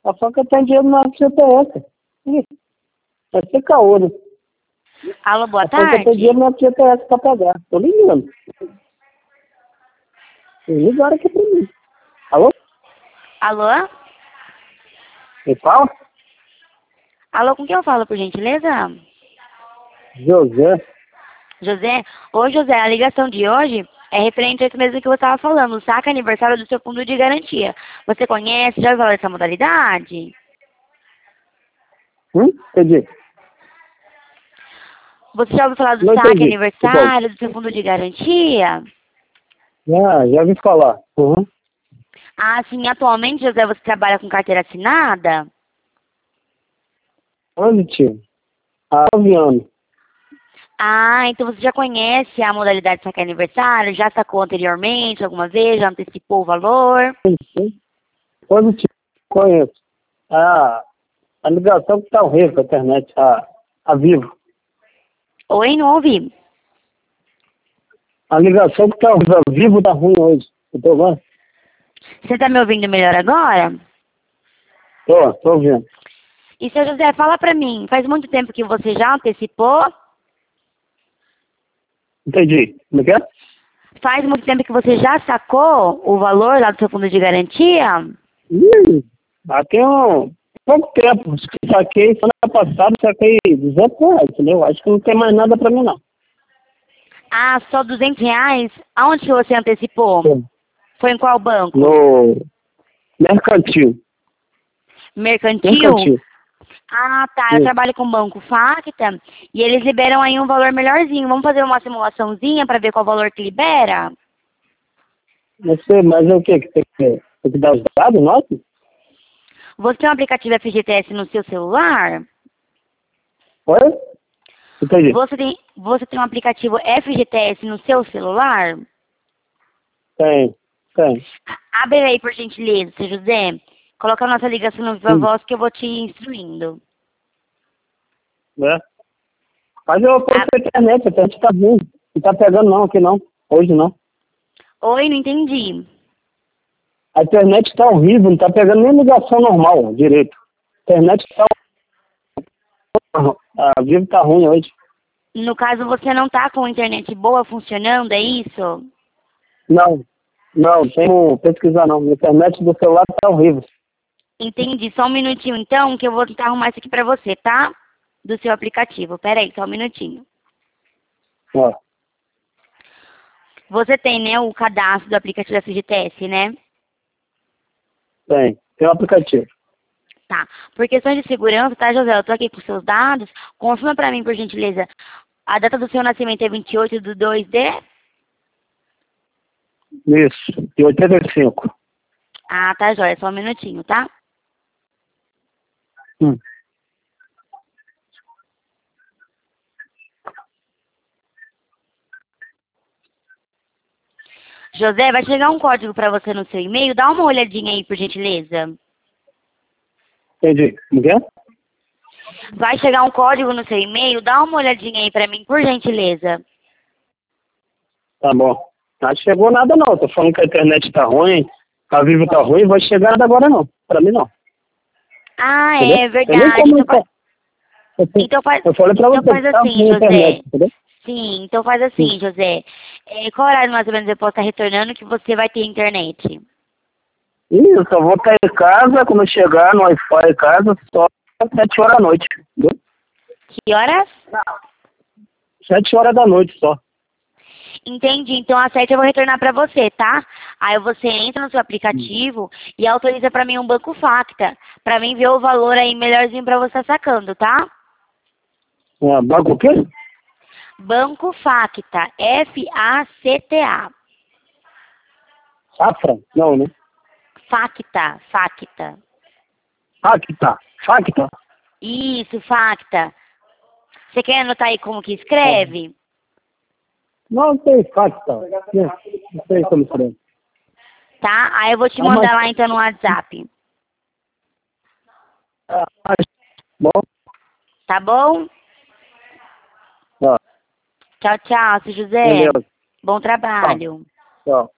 A faca tem dinheiro na CPF. Ih, vai ser caô, né? Alô, boa A faca tem tarde. dinheiro na CPF pra pagar. Tô ligando. Ligaram aqui pra mim. Alô? Alô? Quem fala? Alô, com quem eu falo, por gentileza? José. José? Ô, José, a ligação de hoje é referente a isso mesmo que você estava falando, o saque aniversário do seu fundo de garantia. Você conhece, já ouviu falar dessa modalidade? Entendi. Você já ouviu falar do Não saque entendi. aniversário do seu fundo de garantia? Já ouvi falar. Uhum. Ah, sim, atualmente, José, você trabalha com carteira assinada? Onde, tio? Há 9 anos. Ah, então você já conhece a modalidade de saque aniversário? Já sacou anteriormente, alguma vez? Já antecipou o valor? Onde, tio? Conheço. A ligação que tá horrível, a internet. A Vivo. Oi, não ouvi. A ligação que tá horrível. A Vivo tá ruim hoje. Eu tô vendo? Você está me ouvindo melhor agora? Tô ouvindo. E, seu José, fala pra mim, faz muito tempo que você já antecipou? Entendi. Como é que é? Faz muito tempo que você já sacou o valor lá do seu fundo de garantia? Tem pouco tempo. Saquei semana passada, saquei R$ 200, entendeu? Acho que não tem mais nada pra mim, não. Ah, só R$ 200? Aonde que você antecipou? Sim. Foi em qual banco? No Mercantil. Mercantil? Mercantil. Ah, tá. Eu Isso. trabalho com o Banco Facta e eles liberam aí um valor melhorzinho. Vamos fazer uma simulaçãozinha para ver qual valor que libera? Mas é o quê? Que tem que dar os dados nossos? Você tem um aplicativo FGTS no seu celular? Oi? Entendi. Você tem um aplicativo FGTS no seu celular? Tem. Abre aí, por gentileza, seu José. Coloca a nossa ligação no Viva Voz que eu vou te instruindo. Né? Mas eu tô com a internet, a internet tá ruim. Não tá pegando não aqui não. Hoje não. Oi, não entendi. A internet tá horrível, não tá pegando nem ligação normal direito. A internet tá. A Vivo tá ruim hoje. No caso, você não tá com internet boa funcionando, é isso? Não, tem como pesquisar não. A internet do celular tá horrível. Entendi. Só um minutinho, então, que eu vou tentar arrumar isso aqui pra você, tá? Do seu aplicativo. Pera aí, só um minutinho. Ó, Você tem, né, o cadastro do aplicativo da FGTS, né? tem um aplicativo. Tá. Por questões de segurança, tá, José? Eu tô aqui com seus dados. Confirma pra mim, por gentileza. A data do seu nascimento é 28/2 de... Isso, de 85. Ah, tá, joia. Só um minutinho, tá? Hum. José, vai chegar um código pra você no seu e-mail. Dá uma olhadinha aí, por gentileza. Entendi. Como que é? Vai chegar um código no seu e-mail. Dá uma olhadinha aí pra mim, por gentileza. Tá bom. Não chegou nada não. Tô falando que a internet tá ruim, a Vivo tá ruim, vai chegar nada agora não. Pra mim não. Ah, Entendeu? é Tem nem verdade. como Então faz, eu falei pra então você faz que tá assim, ruim a José. internet, entendeu? Sim, então faz assim, José. Qual horário mais ou menos eu posso estar retornando que você vai ter internet? Eu só vou estar em casa, quando eu chegar no Wi-Fi em casa, só às 7 horas da noite, entendeu? Que horas? 7 horas da noite só. Entendi. Então às 7 eu vou retornar pra você, tá? Aí você entra no seu aplicativo e autoriza pra mim um banco Facta, pra mim ver o valor aí melhorzinho pra você estar sacando, tá? Banco o quê? Banco Facta, Facta. Safra? Não, né? Facta. Facta. Isso, Facta. Você quer anotar aí como que escreve? Não tem Facta. Não sei como escreve. Tá? Aí eu vou te Ah, mandar mas- lá então no WhatsApp. Bom, Tá bom? ó, Tchau, tchau, seu José. beleza. Bom trabalho. Tchau.